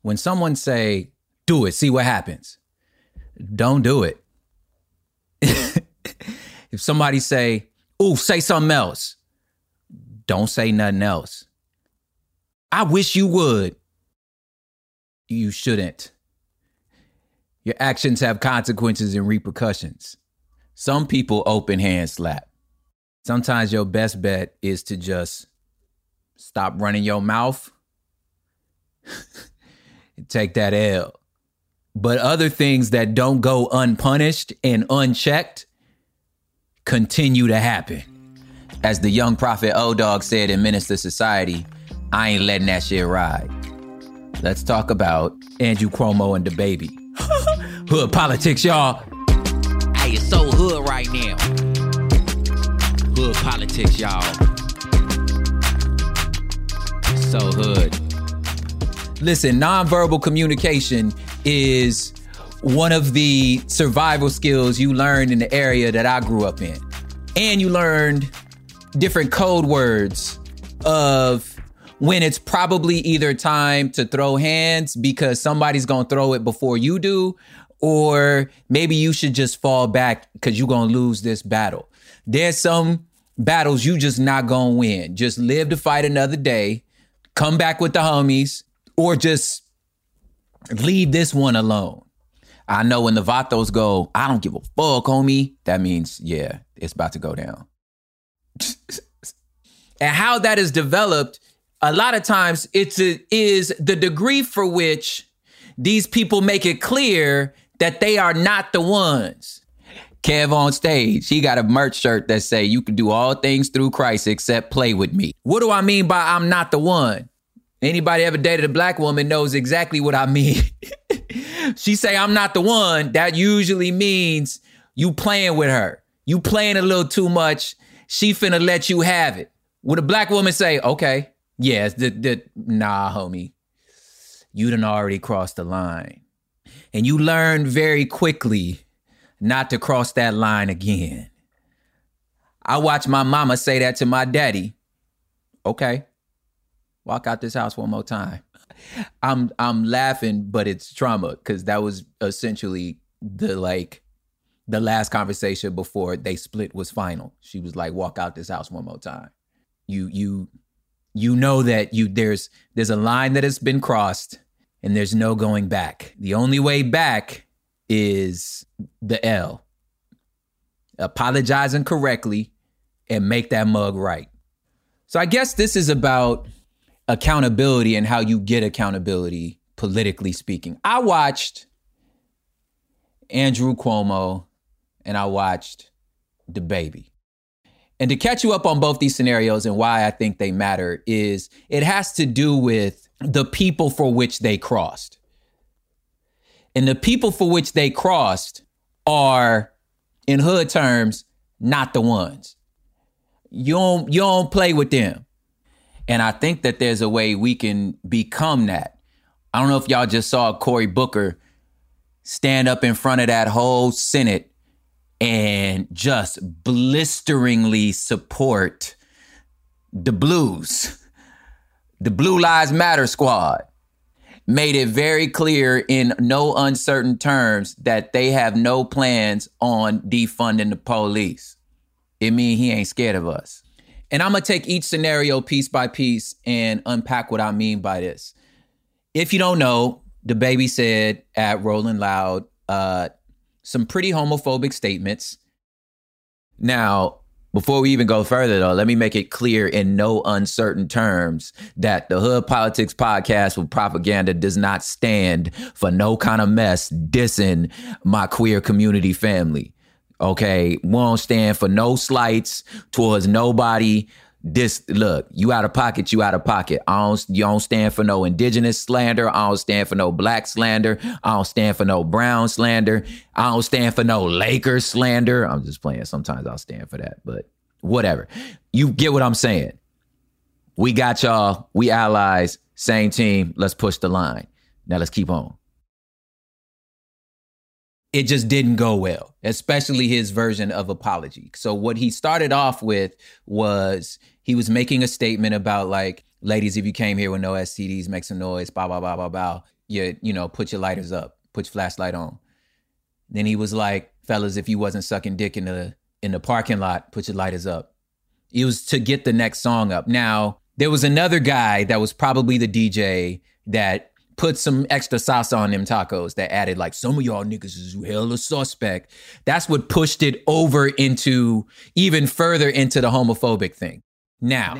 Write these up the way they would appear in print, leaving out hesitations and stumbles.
When someone say, do it, see what happens. Don't do it. If somebody say, ooh, say something else. Don't say nothing else. I wish you would. You shouldn't. Your actions have consequences and repercussions. Some people open hand slap. Sometimes your best bet is to just stop running your mouth and take that L. But other things that don't go unpunished and unchecked continue to happen. As the young prophet O-Dog said in Minister Society, I ain't letting that shit ride. Let's talk about Andrew Cuomo and DaBaby. Hood politics, y'all. Hey, it's so hood right now. Hood politics, y'all. So hood. Listen, nonverbal communication is one of the survival skills you learned in the area that I grew up in. And you learned different code words of when it's probably either time to throw hands because somebody's going to throw it before you do, or maybe you should just fall back because you're going to lose this battle. There's some battles you just not going to win. Just live to fight another day, come back with the homies, or just leave this one alone. I know when the Vatos go, I don't give a fuck, homie. That means, yeah, it's about to go down. And how that is developed, a lot of times is the degree for which these people make it clear that they are not the ones. Kev on stage, he got a merch shirt that say, you can do all things through Christ except play with me. What do I mean by I'm not the one? Anybody ever dated a black woman knows exactly what I mean. She say, I'm not the one. That usually means you playing with her. You playing a little too much. She finna let you have it. Would a black woman say, okay, yes, nah, homie, you done already crossed the line. And you learn very quickly not to cross that line again. I watched my mama say that to my daddy. Okay, walk out this house one more time. I'm laughing, but it's trauma because that was essentially the last conversation before they split was final. She was like, walk out this house one more time. You know that there's a line that has been crossed and there's no going back. The only way back is the L. Apologizing correctly and make that mug right. So I guess this is about accountability and how you get accountability, politically speaking. I watched Andrew Cuomo and I watched DaBaby. And to catch you up on both these scenarios and why I think they matter is it has to do with the people for which they crossed. And the people for which they crossed are, in hood terms, not the ones. You don't play with them. And I think that there's a way we can become that. I don't know if y'all just saw Cory Booker stand up in front of that whole Senate and just blisteringly support the Blues, the Blue Lives Matter squad. Made it very clear in no uncertain terms that they have no plans on defunding the police. It means he ain't scared of us. And I'm going to take each scenario piece by piece and unpack what I mean by this. If you don't know, DaBaby said at Rolling Loud some pretty homophobic statements. Now, before we even go further, though, let me make it clear in no uncertain terms that the Hood Politics Podcast with Propaganda does not stand for no kind of mess dissing my queer community family. Okay, we don't stand for no slights towards nobody. Look, you out of pocket, you out of pocket. You don't stand for no indigenous slander. I don't stand for no black slander. I don't stand for no brown slander. I don't stand for no Lakers slander. I'm just playing. Sometimes I'll stand for that, but whatever. You get what I'm saying. We got y'all. We allies. Same team. Let's push the line. Now let's keep on. It just didn't go well, especially his version of apology. So what he started off with was he was making a statement about like, ladies, if you came here with no STDs, make some noise, blah, blah, blah, blah, blah. put your lighters up, put your flashlight on. Then he was like, fellas, if you wasn't sucking dick in the parking lot, put your lighters up. It was to get the next song up. Now, there was another guy that was probably the DJ that put some extra salsa on them tacos that added like, some of y'all niggas is hella suspect. That's what pushed it over into even further into the homophobic thing. Now.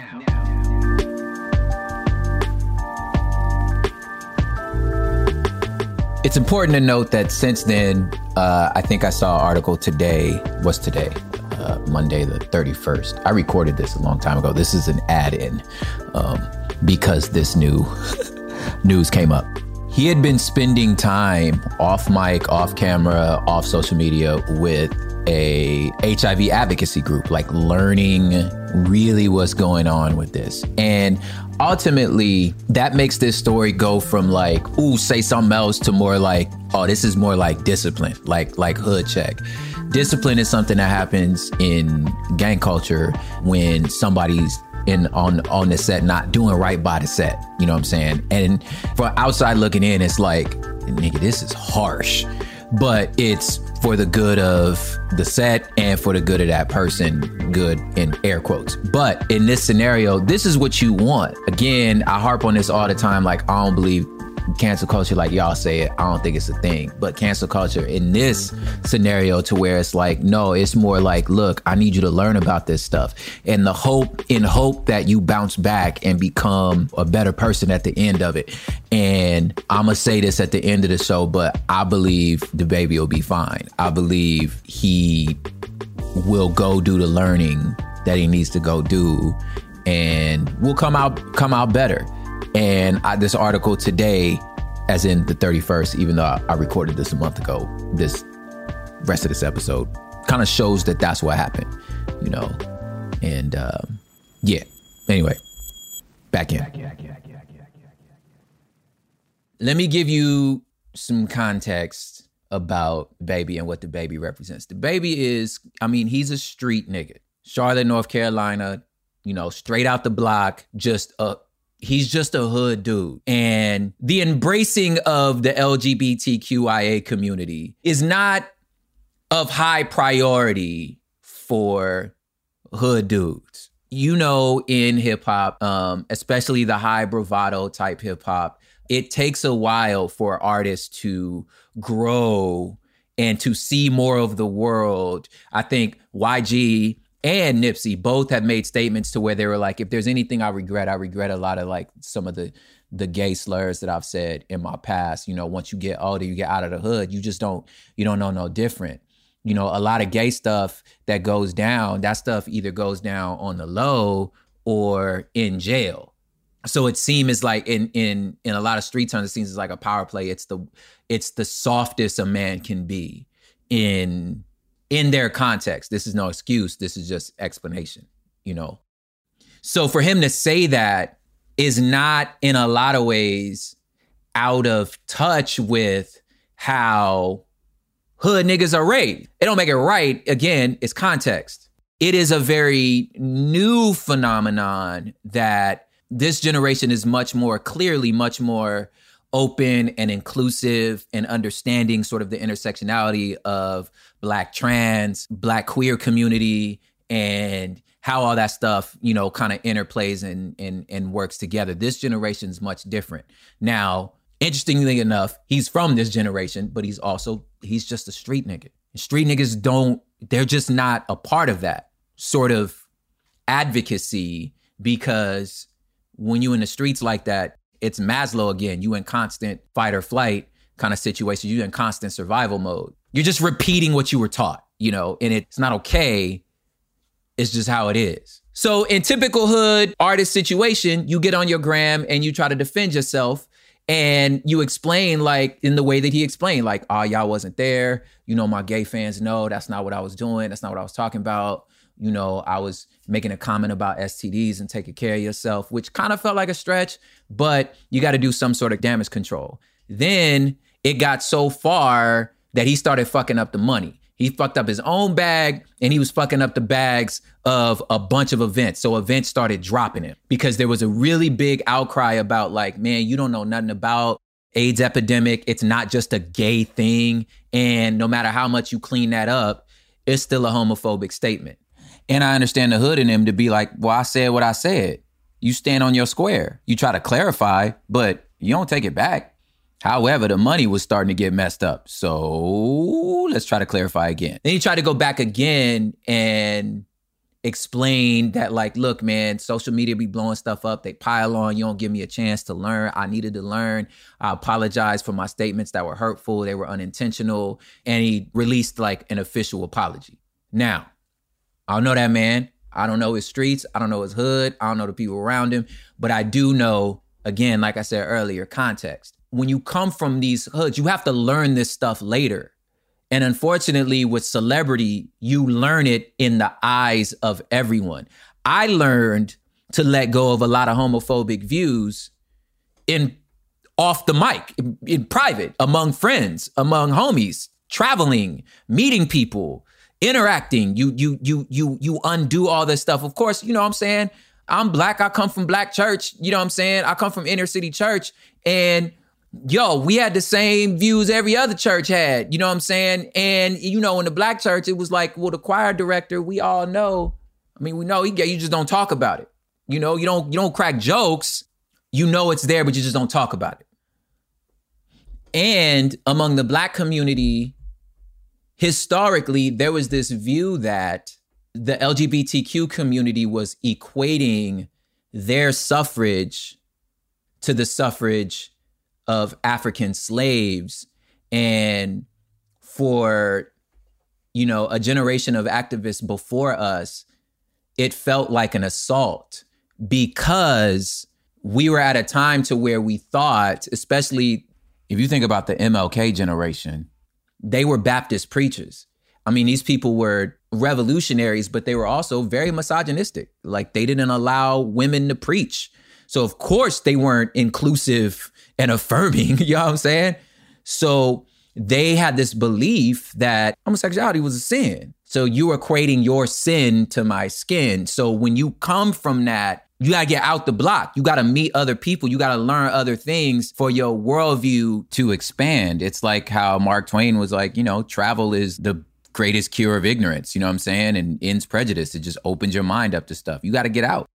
It's important to note that since then, I think I saw an article today. What's today? Monday the 31st. I recorded this a long time ago. This is an add-in because this new news came up. He had been spending time off mic, off camera, off social media with a HIV advocacy group, like learning really what's going on with this. And ultimately, that makes this story go from like, ooh, say something else to more like, oh, this is more like discipline, like hood check. Discipline is something that happens in gang culture when somebody's on the set not doing right by the set. You know what I'm saying? And for outside looking in, it's like, nigga, this is harsh. But it's for the good of the set and for the good of that person, good in air quotes. But in this scenario, this is what you want. Again, I harp on this all the time. Like, I don't believe cancel culture like y'all say it. I don't think it's a thing. But cancel culture in this scenario to where it's like, no, it's more like, look, I need you to learn about this stuff. And in hope that you bounce back and become a better person at the end of it. And I'm going to say this at the end of the show, but I believe DaBaby will be fine. I believe he will go do the learning that he needs to go do and will come out better. And this article today, as in the 31st, even though I recorded this a month ago, this rest of this episode kind of shows that that's what happened, you know? And yeah, anyway, back in. Let me give you some context about DaBaby and what DaBaby represents. DaBaby is, he's a street nigga. Charlotte, North Carolina, straight out the block, he's just a hood dude. And the embracing of the LGBTQIA community is not of high priority for hood dudes. In hip hop, especially the high bravado type hip hop, it takes a while for artists to grow and to see more of the world. I think YG and Nipsey both have made statements to where they were like, if there's anything I regret a lot of like some of the gay slurs that I've said in my past. Once you get older, you get out of the hood, you don't know no different. A lot of gay stuff that goes down, that stuff either goes down on the low or in jail. So it seems like in a lot of street terms, it seems like a power play. It's the softest a man can be in their context. This is no excuse. This is just explanation, So for him to say that is not in a lot of ways out of touch with how hood niggas are raised. It don't make it right. Again, it's context. It is a very new phenomenon that this generation is much more open and inclusive and understanding sort of the intersectionality of Black trans, Black queer community, and how all that stuff, kind of interplays and works together. This generation is much different. Now, interestingly enough, he's from this generation, but he's just a street nigga. And street niggas they're just not a part of that sort of advocacy, because when you in the streets like that, it's Maslow again. You in constant fight or flight kind of situation. You in constant survival mode. You're just repeating what you were taught, and it's not okay. It's just how it is. So in typical hood artist situation, you get on your gram and you try to defend yourself and you explain like in the way that he explained, like, oh, y'all wasn't there. My gay fans know that's not what I was doing. That's not what I was talking about. I was making a comment about STDs and taking care of yourself, which kind of felt like a stretch, but you got to do some sort of damage control. Then it got so far that he started fucking up the money. He fucked up his own bag and he was fucking up the bags of a bunch of events. So events started dropping him because there was a really big outcry about like, man, you don't know nothing about AIDS epidemic. It's not just a gay thing. And no matter how much you clean that up, it's still a homophobic statement. And I understand the hood in him to be like, well, I said what I said. You stand on your square. You try to clarify, but you don't take it back. However, the money was starting to get messed up. So let's try to clarify again. Then he tried to go back again and explain that, like, look, man, social media be blowing stuff up. They pile on. You don't give me a chance to learn. I needed to learn. I apologize for my statements that were hurtful. They were unintentional. And he released like an official apology. Now, I don't know that man. I don't know his streets. I don't know his hood. I don't know the people around him. But I do know, again, like I said earlier, context. When you come from these hoods, you have to learn this stuff later. And unfortunately, with celebrity, you learn it in the eyes of everyone. I learned to let go of a lot of homophobic views off the mic, in private, among friends, among homies, traveling, meeting people, interacting. You undo all this stuff. Of course, you know what I'm saying? I'm Black. I come from Black church. You know what I'm saying? I come from inner city church. And yo, we had the same views every other church had, you know what I'm saying? And, you know, in the Black church, it was like, well, the choir director, we all know. I mean, we know you just don't talk about it. You know, you don't crack jokes. You know it's there, but you just don't talk about it. And among the Black community, historically, there was this view that the LGBTQ community was equating their suffrage to the suffrage of African slaves. And for, you know, a generation of activists before us, it felt like an assault because we were at a time to where we thought, especially if you think about the MLK generation, they were Baptist preachers. I mean, these people were revolutionaries, but they were also very misogynistic. Like, they didn't allow women to preach. So of course they weren't inclusive and affirming, you know what I'm saying? So they had this belief that homosexuality was a sin. So you are equating your sin to my skin. So when you come from that, you gotta get out the block. You gotta meet other people. You gotta learn other things for your worldview to expand. It's like how Mark Twain was like, you know, travel is the greatest cure of ignorance, you know what I'm saying? And ends prejudice. It just opens your mind up to stuff. You gotta get out.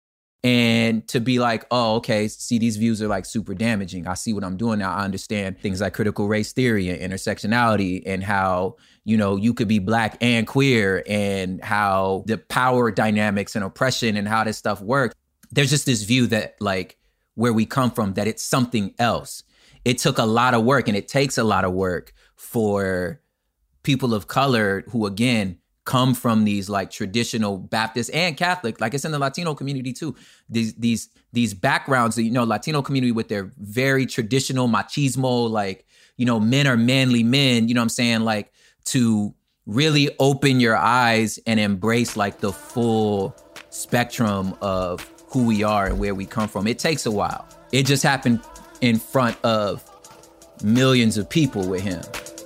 And to be like, oh, okay, see, these views are like super damaging. I see what I'm doing now. I understand things like critical race theory and intersectionality and how, you know, you could be Black and queer and how the power dynamics and oppression and how this stuff works. There's just this view that, like, where we come from, that it's something else. It took a lot of work, and it takes a lot of work for people of color who, again, come from these like traditional Baptist and Catholic, like it's in the Latino community too. These backgrounds, you know, Latino community with their very traditional machismo, like, you know, men are manly men, you know what I'm saying? Like, to really open your eyes and embrace like the full spectrum of who we are and where we come from. It takes a while. It just happened in front of millions of people with him.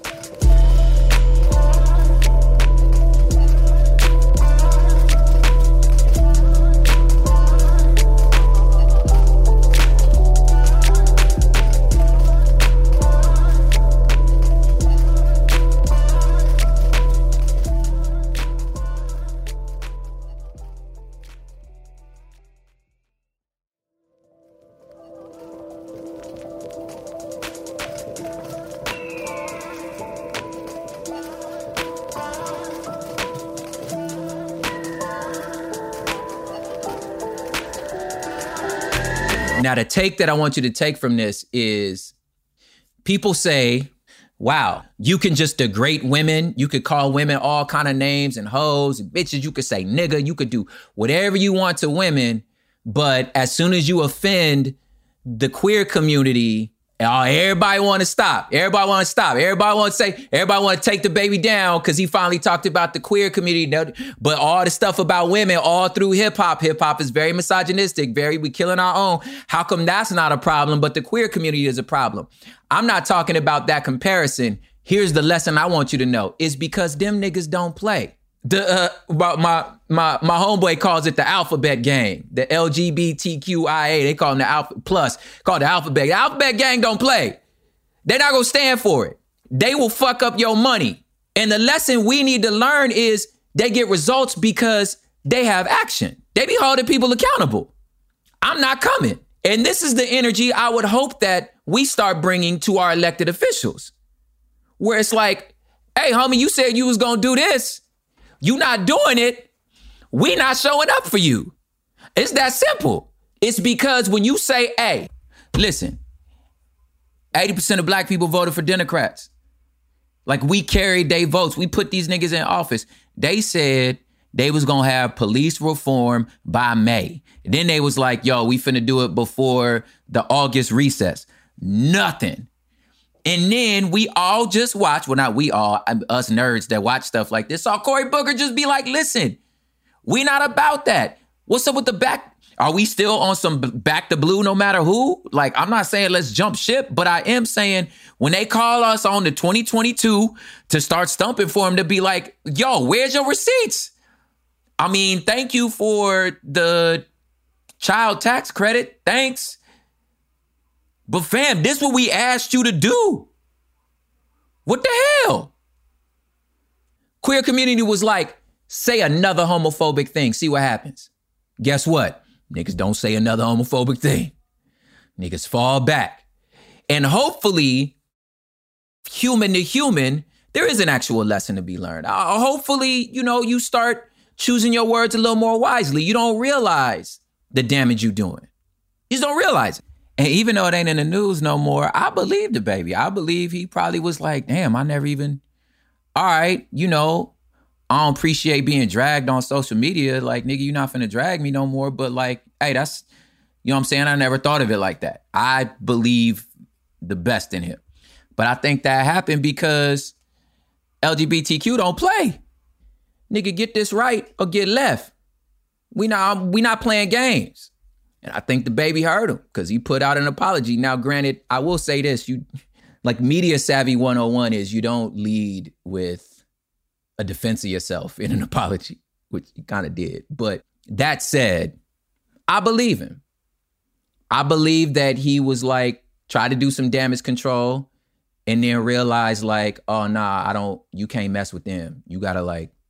Now, the take that I want you to take from this is people say, wow, you can just degrade women. You could call women all kind of names and hoes and bitches. You could say nigga. You could do whatever you want to women. But as soon as you offend the queer community, everybody want to stop. Everybody want to stop. Everybody want to say, everybody want to take the baby down because he finally talked about the queer community. But all the stuff about women all through hip hop is very misogynistic, we killing our own. How come that's not a problem, but the queer community is a problem? I'm not talking about that comparison. Here's the lesson I want you to know. It's because them niggas don't play. My homeboy calls it the alphabet gang, the LGBTQIA. They call them the alpha plus, called the alphabet. The alphabet gang don't play. They're not going to stand for it. They will fuck up your money. And the lesson we need to learn is they get results because they have action. They be holding people accountable. I'm not coming. And this is the energy I would hope that we start bringing to our elected officials, where it's like, hey, homie, you said you was going to do this. You not doing it. We not showing up for you. It's that simple. It's because when you say, hey, listen, 80% of black people voted for Democrats. Like, we carried their votes. We put these niggas in office. They said they was going to have police reform by May. And then they was like, yo, we finna do it before the August recess. Nothing. And then we all just watch, well, not we all, us nerds that watch stuff like this, saw Cory Booker just be like, listen, we not about that. What's up with the back? Are we still on some back to blue no matter who? Like, I'm not saying let's jump ship, but I am saying when they call us on the 2022 to start stumping for them, to be like, yo, where's your receipts? I mean, thank you for the child tax credit. Thanks. But fam, this is what we asked you to do. What the hell? Queer community was like, say another homophobic thing. See what happens. Guess what? Niggas don't say another homophobic thing. Niggas fall back. And hopefully, human to human, there is an actual lesson to be learned. Hopefully, you start choosing your words a little more wisely. You don't realize the damage you're doing. You just don't realize it. And even though it ain't in the news no more, I believe DaBaby. I believe he probably was like, damn, I never even, all right, I don't appreciate being dragged on social media. Like, nigga, you're not finna drag me no more. But like, hey, that's, you know what I'm saying? I never thought of it like that. I believe the best in him. But I think that happened because LGBTQ don't play. Nigga, get this right or get left. We not playing games. And I think DaBaby heard him because he put out an apology. Now, granted, I will say this, like media savvy 101 is you don't lead with a defense of yourself in an apology, which he kind of did. But that said, I believe him. I believe that he was like, try to do some damage control and then realize like, oh, nah, you can't mess with them. You gotta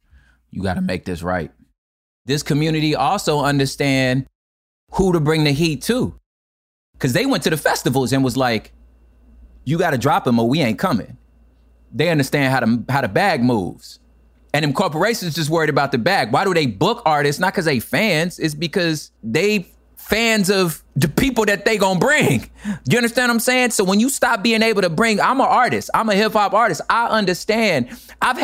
make this right. This community also understand who to bring the heat to. Cause they went to the festivals and was like, you gotta drop him or we ain't coming. They understand how the bag moves. And them corporations just worried about the bag. Why do they book artists? Not because they fans. It's because they fans of the people that they gonna bring. You understand what I'm saying? So when you stop being able to bring, I'm an artist. I'm a hip hop artist. I understand. I've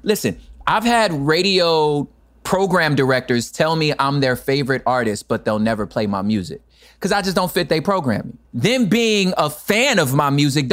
had radio program directors tell me I'm their favorite artist, but they'll never play my music because I just don't fit their programming. Them being a fan of my music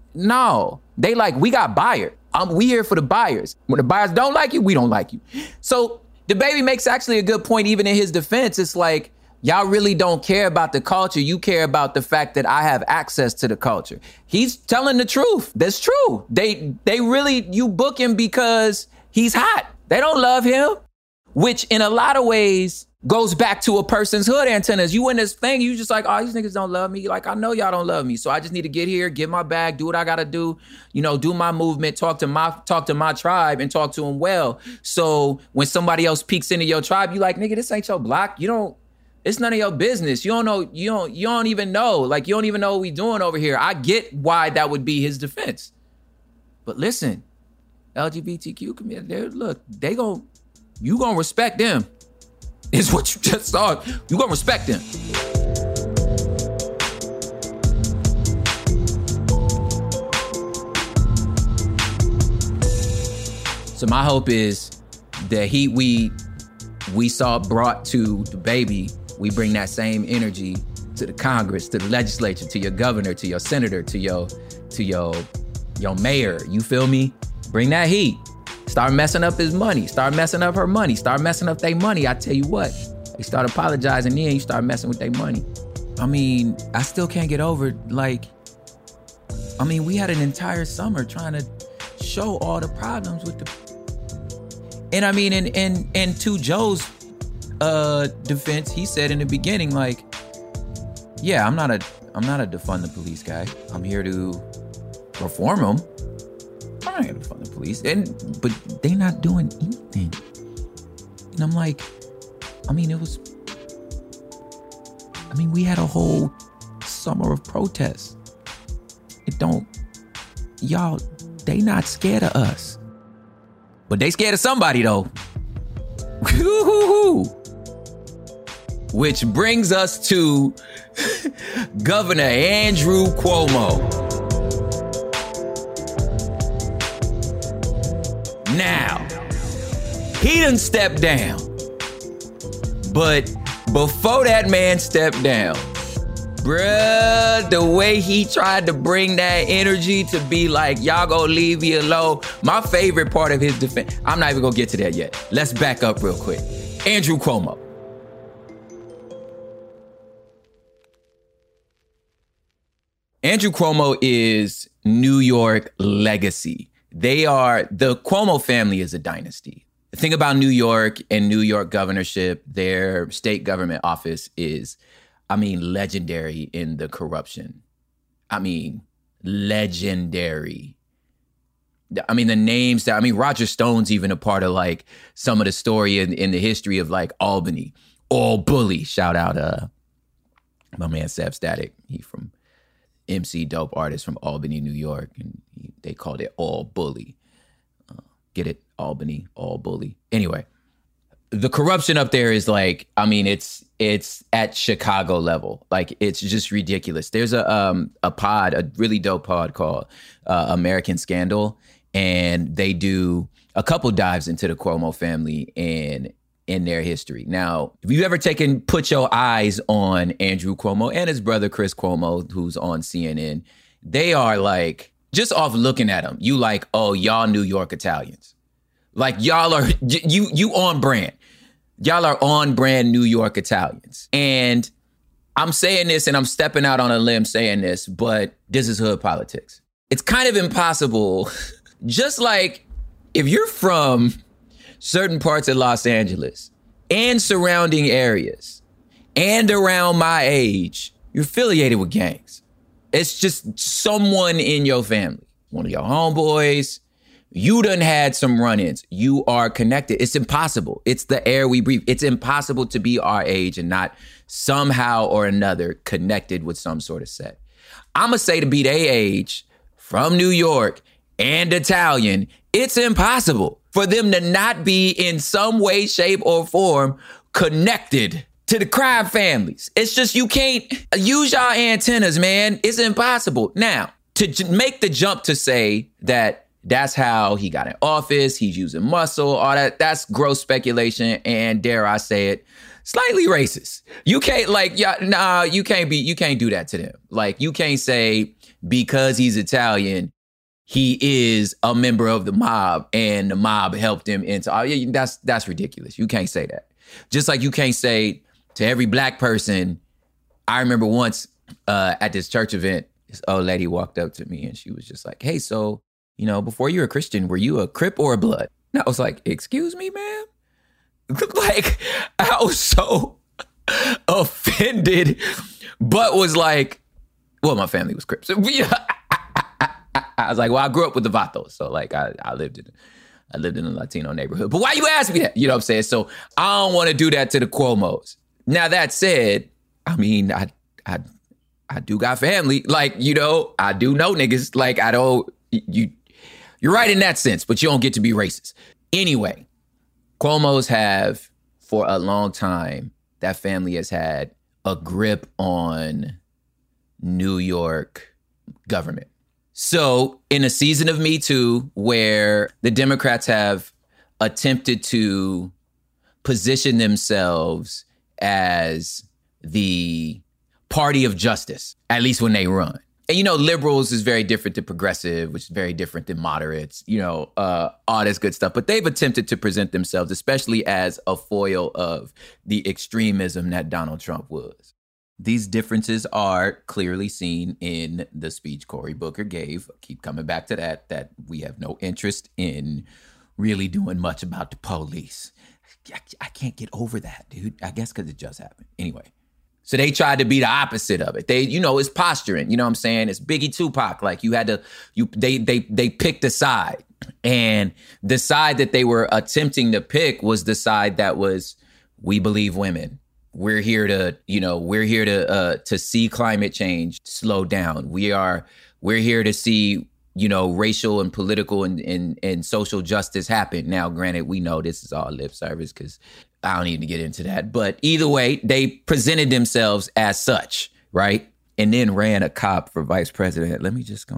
they like, we got buyers. We here for the buyers. When the buyers don't like you, we don't like you. So DaBaby makes actually a good point, even in his defense. It's like, y'all really don't care about the culture. You care about the fact that I have access to the culture. He's telling the truth. That's true. They really, you book him because he's hot. They don't love him, which in a lot of ways goes back to a person's hood antennas. You in this thing, you just like, oh, these niggas don't love me. Like, I know y'all don't love me. So I just need to get here, get my bag, do what I gotta do, do my movement, talk to my tribe and talk to them well. So when somebody else peeks into your tribe, you like, nigga, this ain't your block. It's none of your business. You don't know, you don't even know. Like, you don't even know what we doing over here. I get why that would be his defense. But listen, LGBTQ community, look, you gonna respect them. Is what you just saw. You gonna respect them. So my hope is the heat we saw brought to DaBaby, we bring that same energy to the Congress, to the legislature, to your governor, to your senator, to your mayor. You feel me? Bring that heat. Start messing up his money. Start messing up her money. Start messing up their money. I tell you what, they start apologizing, then you start messing with their money. I mean, I still can't get over, we had an entire summer trying to show all the problems with and I mean, and to Joe's defense, he said in the beginning, like, yeah, I'm not a defund the police guy. I'm here to reform them. I'm not gonna fund the police. But they not doing anything. And I'm like, we had a whole summer of protests. They not scared of us. But they scared of somebody though. Which brings us to Governor Andrew Cuomo. Now, he done stepped down. But before that man stepped down, bruh, the way he tried to bring that energy to be like, y'all gonna leave me alone. My favorite part of his defense, I'm not even gonna get to that yet. Let's back up real quick. Andrew Cuomo. Andrew Cuomo is New York legacy. The Cuomo family is a dynasty. The thing about New York and New York governorship, their state government office is, legendary in the corruption. Legendary. The names Roger Stone's even a part of like some of the story in the history of like Albany. All Bully. Shout out my man Seb Static. He from MC Dope artist from Albany, New York. And they called it All Bully. Get it? Albany, All Bully. Anyway, the corruption up there is like, it's at Chicago level. Like, it's just ridiculous. There's a really dope pod called American Scandal. And they do a couple dives into the Cuomo family and in their history. Now, if you've ever put your eyes on Andrew Cuomo and his brother, Chris Cuomo, who's on CNN, they are like, just off looking at them, you like, oh, y'all New York Italians. Like, y'all are, you on brand. Y'all are on brand New York Italians. And I'm saying this and I'm stepping out on a limb saying this, but this is hood politics. It's kind of impossible. Just like if you're from certain parts of Los Angeles and surrounding areas and around my age, you're affiliated with gangs. It's just someone in your family, one of your homeboys. You done had some run-ins. You are connected. It's impossible. It's the air we breathe. It's impossible to be our age and not somehow or another connected with some sort of set. I'm going to say to be their age, from New York and Italian, it's impossible for them to not be in some way, shape, or form connected to the crime families. It's just, you can't use y'all antennas, man. It's impossible. Now, to make the jump to say that that's how he got in office, he's using muscle, all that, that's gross speculation and, dare I say it, slightly racist. You can't you can't do that to them. Like, you can't say because he's Italian, he is a member of the mob and the mob helped him into, that's ridiculous. You can't say that. Just like you can't say to every black person, I remember once at this church event, this old lady walked up to me and she was just like, hey, so, before you were a Christian, were you a Crip or a Blood? And I was like, excuse me, ma'am? Like, I was so offended, but was like, well, my family was Crips. I was like, well, I grew up with the Vatos. So like, I lived in a Latino neighborhood. But why you ask me that? You know what I'm saying? So I don't want to do that to the Cuomos. Now, that said, I do got family. Like, I do know niggas. Like, you're right in that sense, but you don't get to be racist. Anyway, Cuomos have, for a long time, that family has had a grip on New York government. So in a season of Me Too, where the Democrats have attempted to position themselves as the party of justice, at least when they run. And, liberals is very different than progressive, which is very different than moderates, all this good stuff. But they've attempted to present themselves, especially as a foil of the extremism that Donald Trump was. These differences are clearly seen in the speech Cory Booker gave. I keep coming back to that we have no interest in really doing much about the police. I can't get over that, dude. I guess because it just happened. Anyway, So they tried to be the opposite of it. They, it's posturing. You know what I'm saying? It's Biggie Tupac. Like they picked a side. And the side that they were attempting to pick was the side that was, we believe women. We're here to see climate change slow down. We're here to see, racial and political and social justice happen. Now, granted, we know this is all lip service because I don't need to get into that. But either way, they presented themselves as such, right? And then ran a cop for vice president. Let me just go.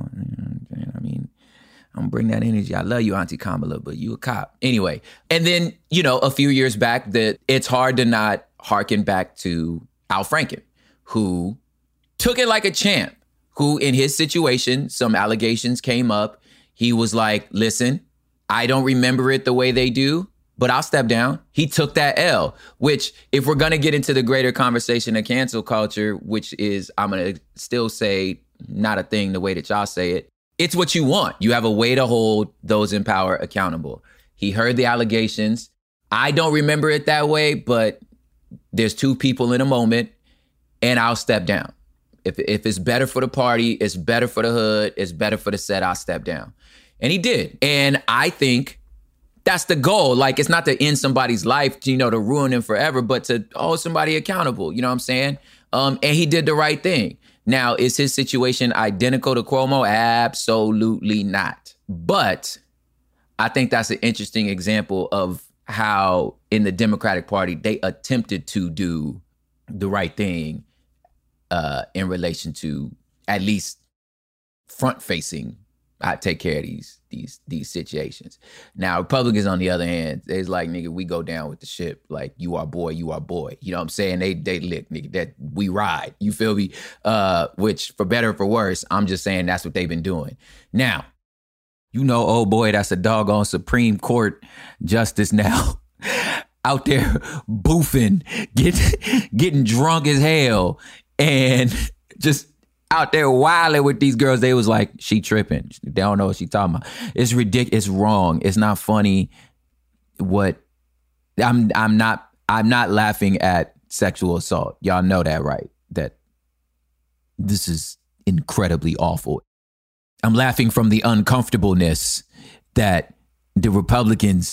I'm gonna bring that energy. I love you, Auntie Kamala, but you a cop. Anyway, and then, a few years back, that it's hard to not harken back to Al Franken, who took it like a champ, who in his situation, some allegations came up. He was like, listen, I don't remember it the way they do, but I'll step down. He took that L, which if we're going to get into the greater conversation of cancel culture, which is, I'm going to still say not a thing the way that y'all say it, it's what you want. You have a way to hold those in power accountable. He heard the allegations. I don't remember it that way, but there's two people in a moment, and I'll step down. If it's better for the party, it's better for the hood, it's better for the set, I'll step down. And he did. And I think that's the goal. Like, it's not to end somebody's life, to ruin them forever, but to hold somebody accountable. You know what I'm saying? And he did the right thing. Now, is his situation identical to Cuomo? Absolutely not. But I think that's an interesting example of how in the Democratic Party, they attempted to do the right thing in relation to at least front-facing, I take care of these situations. Now, Republicans, on the other hand, they's like, nigga, we go down with the ship. Like, you are boy, you are boy. You know what I'm saying? They lick, nigga, that we ride. You feel me? Which, for better or for worse, I'm just saying that's what they've been doing. Now, oh boy, that's a doggone Supreme Court justice now. Out there boofing, getting drunk as hell, and just out there wilding with these girls. They was like, she tripping. They don't know what she talking about. It's ridiculous. It's wrong. It's not funny. I'm not laughing at sexual assault. Y'all know that, right? That this is incredibly awful. I'm laughing from the uncomfortableness that the Republicans,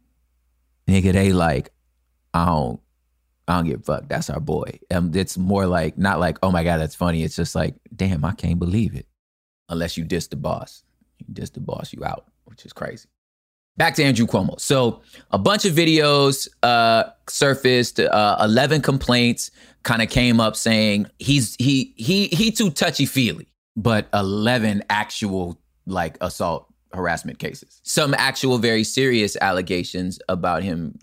nigga, they like, I don't give a fuck. That's our boy. It's more like, not like, oh my God, that's funny. It's just like, damn, I can't believe it. Unless you diss the boss. You diss the boss, you out, which is crazy. Back to Andrew Cuomo. So a bunch of videos surfaced, 11 complaints kind of came up saying he too touchy-feely, but 11 actual like assault harassment cases. Some actual very serious allegations about him,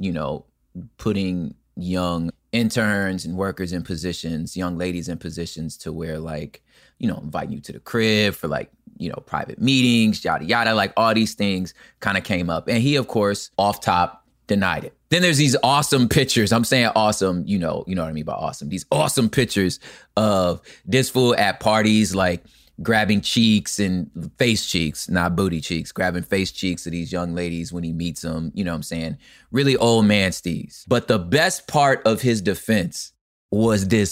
putting young interns and workers in positions, young ladies in positions to where like, inviting you to the crib for like, private meetings, yada, yada, like all these things kind of came up. And he, of course, off top denied it. Then there's these awesome pictures. I'm saying awesome, you know what I mean by awesome. These awesome pictures of this fool at parties, like grabbing cheeks and face cheeks, not booty cheeks, grabbing face cheeks of these young ladies when he meets them, you know what I'm saying? Really old man steez. But the best part of his defense was this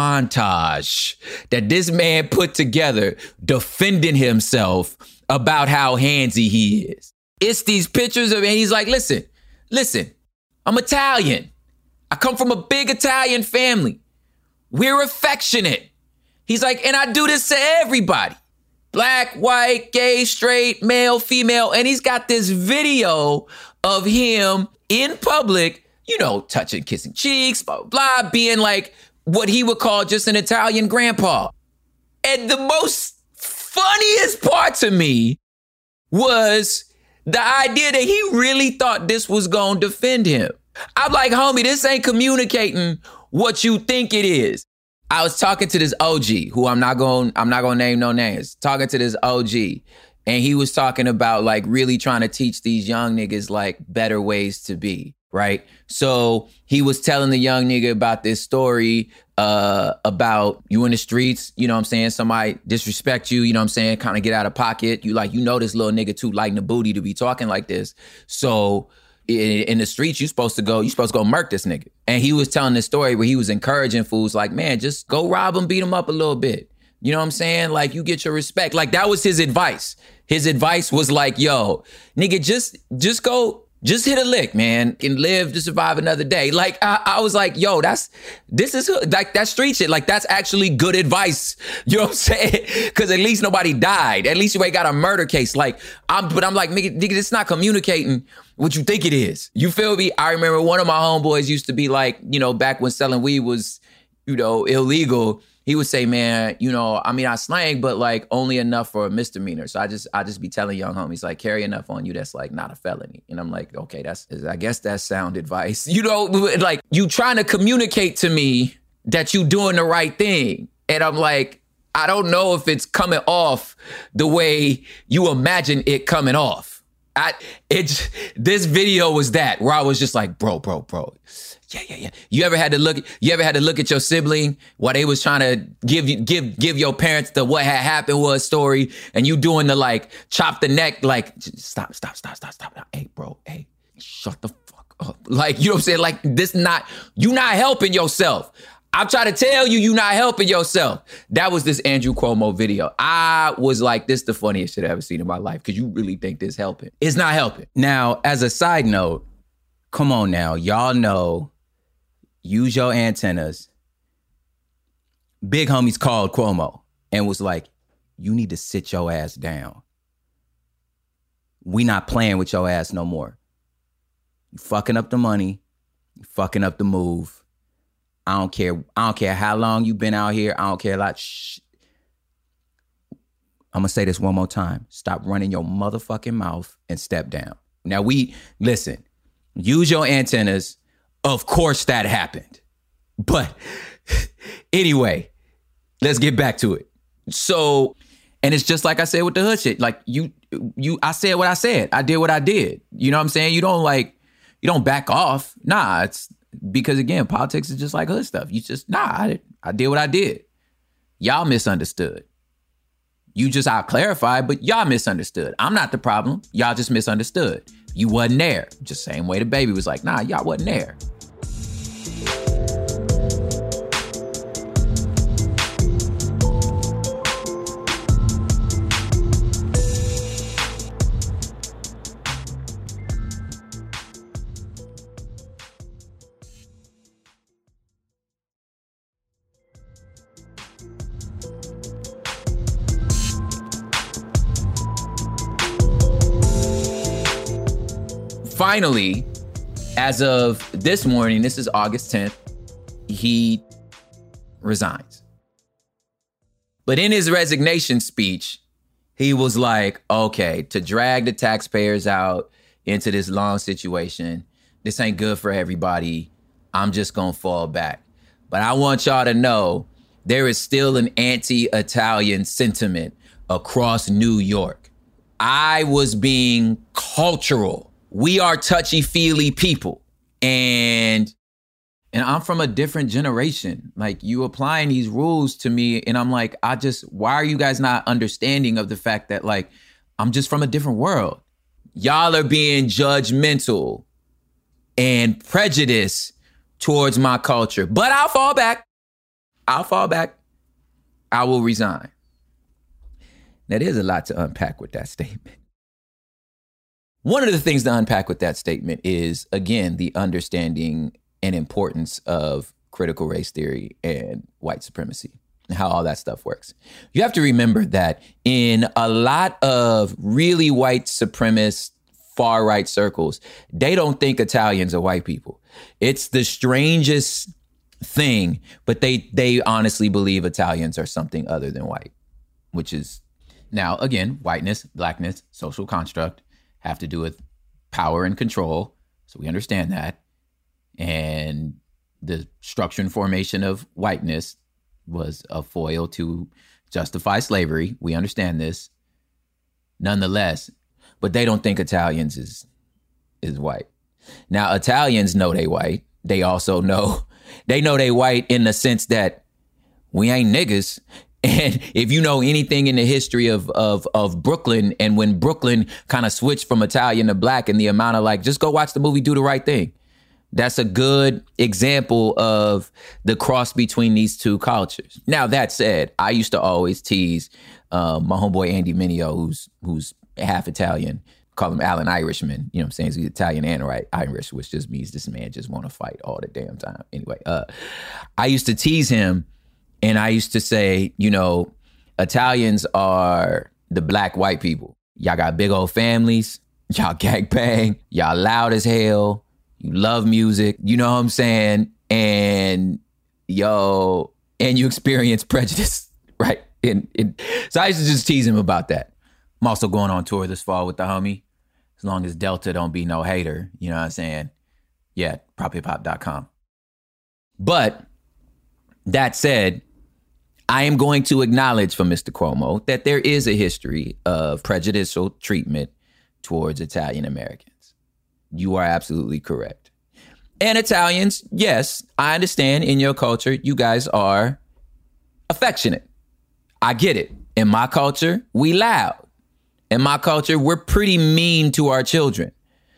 montage that this man put together defending himself about how handsy he is. It's these pictures of, and he's like, listen, I'm Italian. I come from a big Italian family. We're affectionate. He's like, and I do this to everybody. Black, white, gay, straight, male, female. And he's got this video of him in public, touching, kissing cheeks, blah, blah, blah, being like what he would call just an Italian grandpa. And the most funniest part to me was the idea that he really thought this was going to defend him. I'm like, homie, this ain't communicating what you think it is. I was talking to this OG who I'm not going to name no names, talking to this OG, and he was talking about like really trying to teach these young niggas like better ways to be, right? So he was telling the young nigga about this story about you in the streets, you know what I'm saying? Somebody disrespect you, you know what I'm saying? Kind of get out of pocket. You this little nigga too light in the booty to be talking like this. So In the streets, you supposed to go murk this nigga. And he was telling this story where he was encouraging fools like, man, just go rob him, beat him up a little bit. You know what I'm saying? Like, you get your respect. Like, that was his advice. His advice was like, yo, nigga, just hit a lick, man, and live to survive another day. Like, I was like, yo, this is like, that street shit. Like, that's actually good advice. You know what I'm saying? Because at least nobody died. At least you ain't got a murder case. Like, I'm like, nigga, it's not communicating what you think it is. You feel me? I remember one of my homeboys used to be like, you know, back when selling weed was, you know, illegal. He would say, man, you know, I mean, I slang, but like only enough for a misdemeanor. So I just be telling young homies, like, carry enough on you that's like not a felony. And I'm like, okay, I guess that's sound advice. You know, like, you trying to communicate to me that you doing the right thing. And I'm like, I don't know if it's coming off the way you imagine it coming off. This video was that, where I was just like, bro. Yeah. You ever had to look at your sibling while they was trying to give your parents the what had happened was story, and you doing the like chop the neck, like, stop. Hey, bro, hey, shut the fuck up. Like, you know what I'm saying? Like, you not helping yourself. I'm trying to tell you, you not helping yourself. That was this Andrew Cuomo video. I was like, this is the funniest shit I've ever seen in my life, because you really think this helping. It's not helping. Now, as a side note, come on now, y'all know, use your antennas. Big homies called Cuomo and was like, you need to sit your ass down. We not playing with your ass no more. You fucking up the money. You fucking up the move. I don't care how long you've been out here. I don't care a lot. Shh. I'm going to say this one more time. Stop running your motherfucking mouth and step down. Now listen, use your antennas. Of course that happened. But anyway, let's get back to it. So, and it's just like I said with the hood shit. Like, I said what I said. I did what I did. You know what I'm saying? You don't back off. Nah, it's because, again, politics is just like hood stuff. You just, I did what I did. Y'all misunderstood. I'll clarify, but y'all misunderstood. I'm not the problem. Y'all just misunderstood. You wasn't there. Just same way the baby was like, nah, y'all wasn't there. Finally, as of this morning, this is August 10th, he resigns. But in his resignation speech, he was like, okay, to drag the taxpayers out into this long situation, this ain't good for everybody. I'm just gonna fall back. But I want y'all to know there is still an anti-Italian sentiment across New York. I was being cultural. We are touchy-feely people. And I'm from a different generation. Like, you applying these rules to me, and I'm like, why are you guys not understanding of the fact that, like, I'm just from a different world? Y'all are being judgmental and prejudiced towards my culture. But I'll fall back. I will resign. Now, there's a lot to unpack with that statement. One of the things to unpack with that statement is, again, the understanding and importance of critical race theory and white supremacy and how all that stuff works. You have to remember that in a lot of really white supremacist far right circles, they don't think Italians are white people. It's the strangest thing, but they honestly believe Italians are something other than white, which is, now, again, whiteness, blackness, social construct, have to do with power and control. So we understand that. And the structure and formation of whiteness was a foil to justify slavery. We understand this. Nonetheless, but they don't think Italians is white. Now, Italians know they white. They also know, they white in the sense that we ain't niggas. And if you know anything in the history of Brooklyn, and when Brooklyn kind of switched from Italian to black, and the amount of like, just go watch the movie Do the Right Thing. That's a good example of the cross between these two cultures. Now, that said, I used to always tease my homeboy Andy Mineo, who's half Italian, call him Alan Irishman. You know what I'm saying? He's Italian and Irish, which just means this man just want to fight all the damn time. Anyway, I used to tease him, and I used to say, you know, Italians are the black white people. Y'all got big old families. Y'all gangbang. Y'all loud as hell. You love music. You know what I'm saying? And you experience prejudice, right? So I used to just tease him about that. I'm also going on tour this fall with the homie. As long as Delta don't be no hater, you know what I'm saying? Yeah, prophiphop.com. But that said, I am going to acknowledge for Mr. Cuomo that there is a history of prejudicial treatment towards Italian Americans. You are absolutely correct. And Italians, yes, I understand in your culture, you guys are affectionate. I get it. In my culture, we loud. In my culture, we're pretty mean to our children.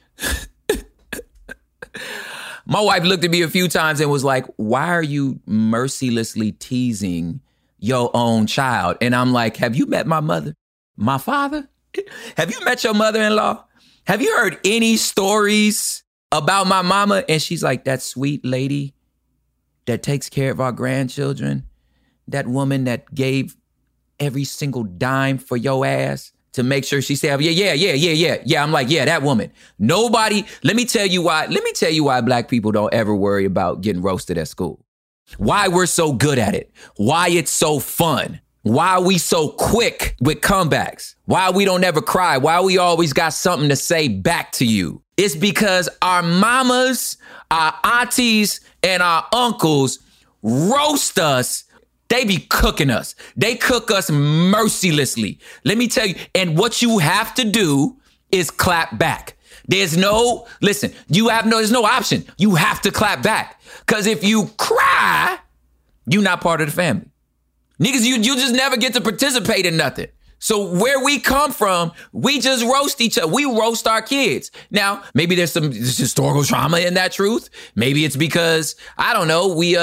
My wife looked at me a few times and was like, why are you mercilessly teasing your own child? And I'm like, have you met my mother? My father? Have you met your mother-in-law? Have you heard any stories about my mama? And she's like, that sweet lady that takes care of our grandchildren, that woman that gave every single dime for your ass to make sure she said, yeah. I'm like, yeah, that woman. Nobody, let me tell you why black people don't ever worry about getting roasted at school. Why we're so good at it. Why it's so fun. Why we so quick with comebacks. Why we don't ever cry. Why we always got something to say back to you. It's because our mamas, our aunties, and our uncles roast us. They be cooking us. They cook us mercilessly. Let me tell you. And what you have to do is clap back. There's no option. You have to clap back. Because if you cry, you're not part of the family. Niggas, you just never get to participate in nothing. So where we come from, we just roast each other. We roast our kids. Now, maybe there's some historical trauma in that truth. Maybe it's because, I don't know, we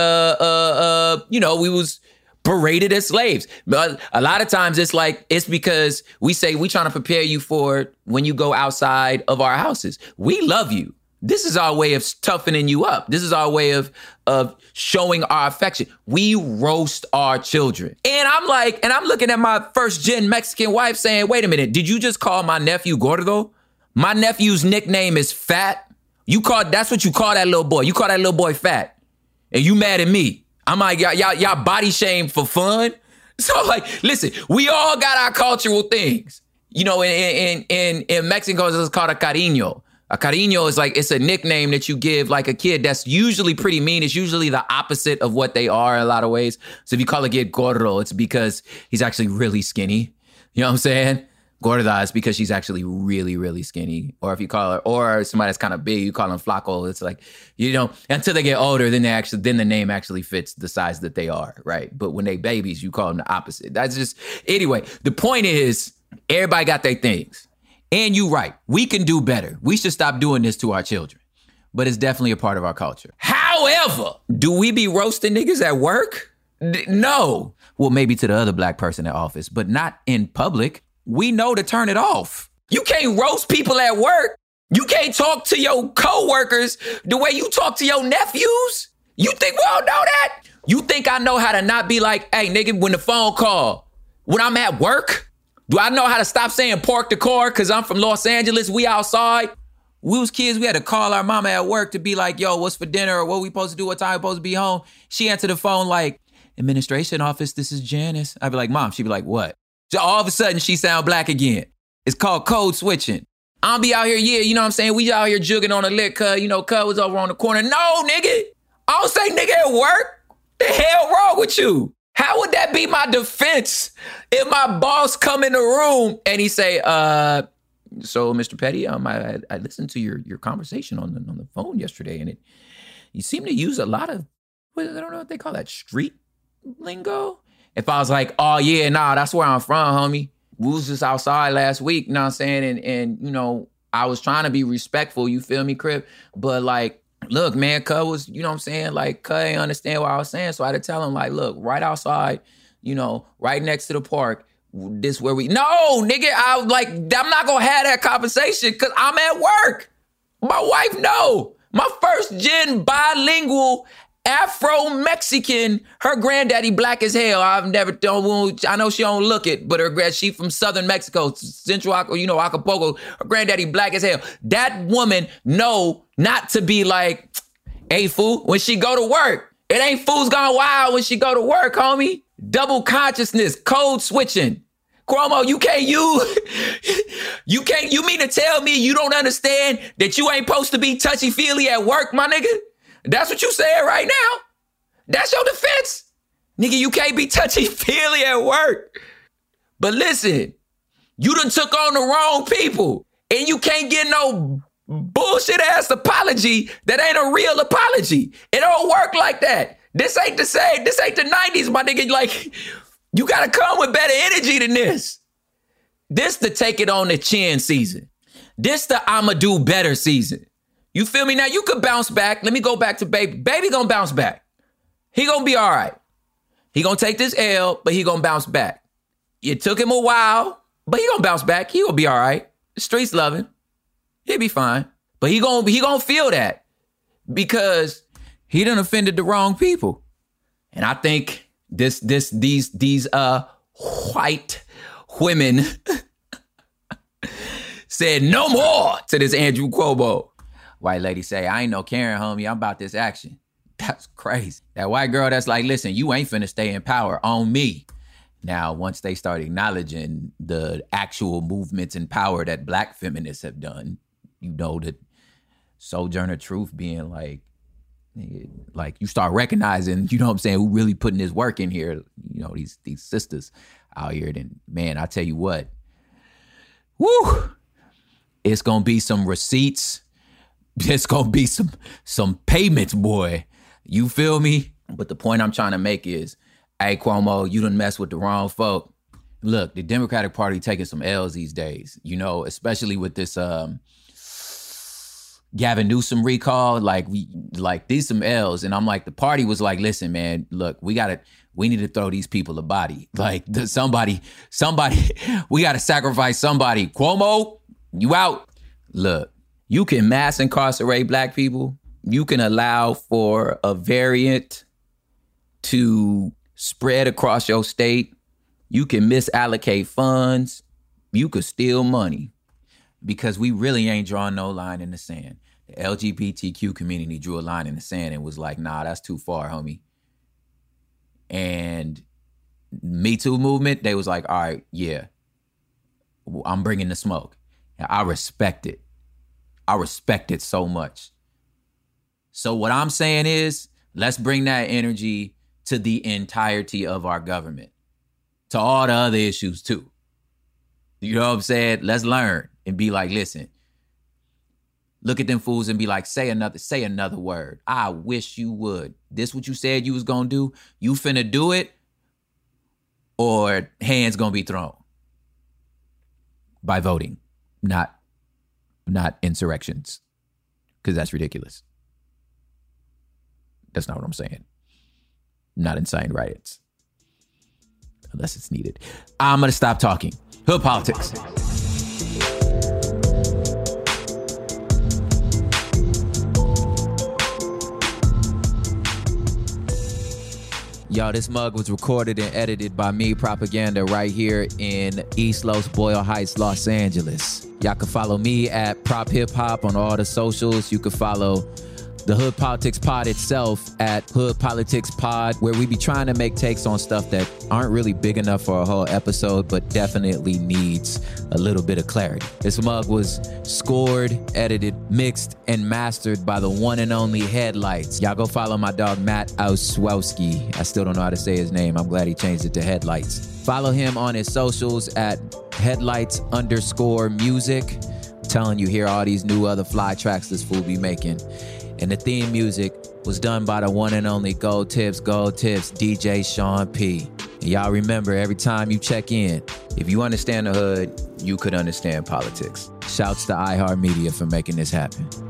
was paraded as slaves. But a lot of times it's because we say we trying to prepare you for when you go outside of our houses. We love you. This is our way of toughening you up. This is our way of showing our affection. We roast our children. And I'm looking at my first gen Mexican wife saying, wait a minute, did you just call my nephew Gordo? My nephew's nickname is Fat. That's what you call that little boy. You call that little boy Fat. And you mad at me. I'm like, y'all body shame for fun? So listen, we all got our cultural things. You know, in Mexico, it's called a cariño. A cariño is it's a nickname that you give like a kid that's usually pretty mean. It's usually the opposite of what they are in a lot of ways. So if you call a kid gordo, it's because he's actually really skinny. You know what I'm saying? Gorda is because she's actually really, really skinny. Or if you call her, or somebody that's kind of big, you call them flaco. It's like, until they get older, then the name actually fits the size that they are, right? But when they babies, you call them the opposite. That's just, anyway, the point is, everybody got their things. And you right, we can do better. We should stop doing this to our children. But it's definitely a part of our culture. However, do we be roasting niggas at work? No. Well, maybe to the other black person in office, but not in public. We know to turn it off. You can't roast people at work. You can't talk to your coworkers the way you talk to your nephews. You think we all know that? You think I know how to not be like, hey, nigga, when the phone call, when I'm at work, do I know how to stop saying park the car because I'm from Los Angeles, we outside? We was kids, we had to call our mama at work to be like, yo, what's for dinner? Or what we supposed to do? What time we supposed to be home? She answered the phone like, administration office, this is Janice. I'd be like, mom. She'd be like, what? So all of a sudden, she sound black again. It's called code switching. I'll be out here, you know what I'm saying? We out here jugging on a lick, cuz was over on the corner. No, nigga. I don't say nigga at work. The hell wrong with you? How would that be my defense if my boss come in the room and he say, so Mr. Petty, I listened to your conversation on the phone yesterday, and you seem to use a lot of, I don't know what they call that, street lingo. If I was like, oh yeah, nah, that's where I'm from, homie. We was just outside last week, you know what I'm saying? And you know, I was trying to be respectful, you feel me, Crip? But like, look, man, cuz was, you know what I'm saying? Like, cuz ain't understand what I was saying. So I had to tell him, like, look, right outside, you know, right next to the park, this where we, no, nigga, I'm not gonna have that conversation because I'm at work. My wife, no. My first gen bilingual Afro-Mexican, her granddaddy black as hell. I've never done, I know she don't look it, but she from southern Mexico, central, you know, Acapulco. Her granddaddy black as hell. That woman know not to be like, hey, fool, when she go to work. It ain't fools gone wild when she go to work, homie. Double consciousness, code switching. Cuomo, you mean to tell me you don't understand that you ain't supposed to be touchy-feely at work, my nigga? That's what you saying right now? That's your defense? Nigga, you can't be touchy-feely at work. But listen, you done took on the wrong people, and you can't get no bullshit-ass apology that ain't a real apology. It don't work like that. This ain't the same. This ain't the 90s, my nigga. Like, you gotta come with better energy than this. This the take it on the chin season. This the I'ma do better season. You feel me? Now, you could bounce back. Let me go back to Baby. Baby gonna bounce back. He gonna be all right. He gonna take this L, but he gonna bounce back. It took him a while, but he gonna bounce back. He gonna be all right. The streets love him. He'll be fine. But he gonna feel that because he done offended the wrong people. And I think these white women said no more to this Andrew Cuomo. White lady say, I ain't no Karen, homie. I'm about this action. That's crazy. That white girl that's like, listen, you ain't finna stay in power on me. Now, once they start acknowledging the actual movements and power that black feminists have done, you know that Sojourner Truth being like you start recognizing, you know what I'm saying, who really putting this work in here, you know, these sisters out here, then, man, I tell you what, woo, it's gonna be some receipts. It's gonna be some payments, boy. You feel me? But the point I'm trying to make is, hey, Cuomo, you done mess with the wrong folk. Look, the Democratic Party taking some L's these days, you know, especially with this Gavin Newsom recall, like these some L's. And I'm like, the party was like, listen, man, look, we need to throw these people a body. Like somebody, we got to sacrifice somebody. Cuomo, you out. Look, you can mass incarcerate black people. You can allow for a variant to spread across your state. You can misallocate funds. You could steal money. Because we really ain't drawing no line in the sand. The LGBTQ community drew a line in the sand and was like, nah, that's too far, homie. And Me Too movement, they was like, all right, yeah, I'm bringing the smoke. And I respect it. I respect it so much. So what I'm saying is, let's bring that energy to the entirety of our government, to all the other issues too. You know what I'm saying? Let's learn. And be like, listen, look at them fools and be like, say another word. I wish you would. This what you said you was gonna do? You finna do it, or hands gonna be thrown by voting, not insurrections, because that's ridiculous. That's not what I'm saying. Not inciting riots, unless it's needed. I'm gonna stop talking. Hood politics. Y'all, this mug was recorded and edited by me, Propaganda, right here in East Los Boyle Heights, Los Angeles. Y'all can follow me at Prop Hip Hop on all the socials. You can follow the Hood Politics Pod itself at Hood Politics Pod, where we be trying to make takes on stuff that aren't really big enough for a whole episode, but definitely needs a little bit of clarity. This mug was scored, edited, mixed, and mastered by the one and only Headlights. Y'all go follow my dog, Matt Oswowski. I still don't know how to say his name. I'm glad he changed it to Headlights. Follow him on his socials at Headlights_music. Telling you, hear all these new other fly tracks this fool be making. And the theme music was done by the one and only Gold Tips, DJ Sean P. And y'all remember, every time you check in, if you understand the hood, you could understand politics. Shouts to iHeartMedia for making this happen.